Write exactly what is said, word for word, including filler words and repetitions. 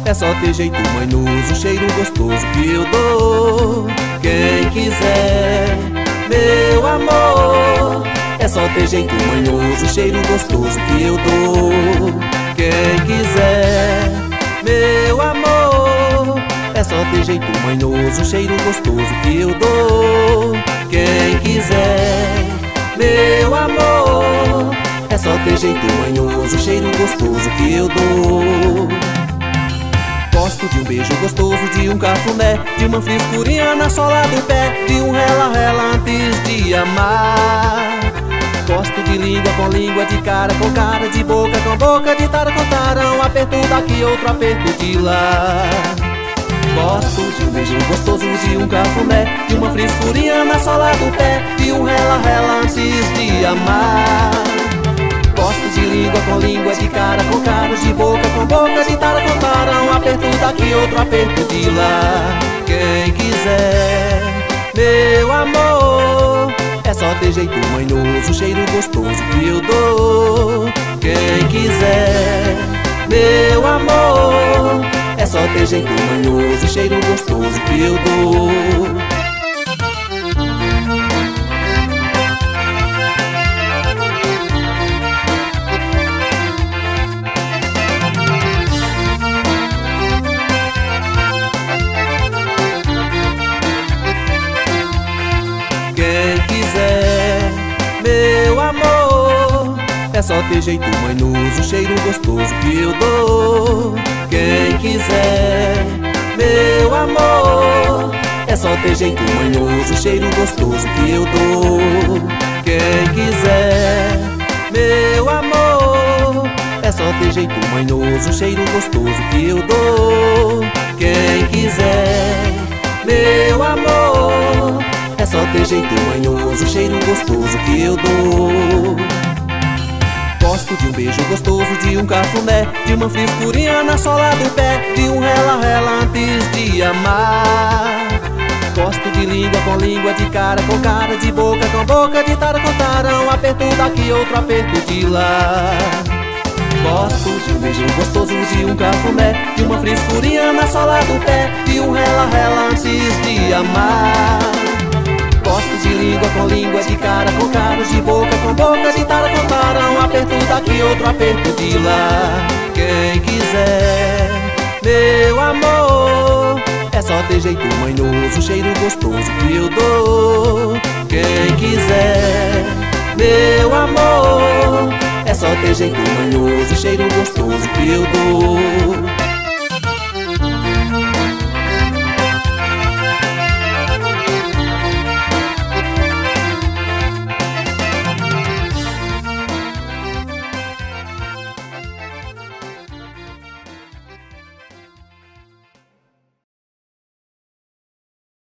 É só ter jeito manhoso, cheiro gostoso que eu dou. Quem quiser, meu amor. É só ter jeito manhoso, cheiro gostoso que eu dou. Quem quiser, meu amor. É só ter jeito manhoso, cheiro gostoso que eu dou. Quem quiser, meu amor. É só ter jeito manhoso, cheiro gostoso que eu dou. Gosto de um beijo gostoso, de um cafuné, de uma frescurinha na sola do pé, de um rela-rela antes de amar. Gosto de língua com língua, de cara com cara, de boca com boca, de tara com tara, um aperto daqui, outro aperto de lá. Gosto de um beijo gostoso, de um cafuné, de uma frescurinha na sola do pé, de um rela-rela antes de amar. Gosto de língua com língua, de cara com cara, de boca com boca, de tara com tara, um aperto daqui, outro aperto de lá. Quem quiser, meu amor. É só ter jeito manhoso, cheiro gostoso que eu dou. Quem quiser, meu amor. É só ter jeito manhoso, cheiro gostoso que eu dou. Quem quiser, meu amor. É só ter jeito manhoso, cheiro gostoso que eu dou. Quem quiser, meu amor. É só ter jeito manhoso, cheiro gostoso que eu dou. Quem quiser, meu amor. É só ter jeito manhoso, cheiro gostoso que eu dou. Quem quiser, meu amor. É só ter jeito manhoso, cheiro gostoso que eu dou. Gosto de um beijo gostoso, de um cafuné, de uma frescurinha na sola do pé, de um rela-rela antes de amar. Gosto de língua com língua, de cara com cara, de boca com boca, de tara com tara, um aperto daqui, outro aperto de lá. Gosto de um beijo gostoso, de um cafuné, de uma frescurinha na sola do pé, de um rela-rela antes de amar. Gosto de língua com língua, de cara com cara, de boca com boca, de tara com tara, um aperto daqui, outro aperto de lá. Quem quiser, meu amor. É só ter jeito manhoso, cheiro gostoso que eu dou. Quem quiser, meu amor. É só ter jeito manhoso, cheiro gostoso que eu dou.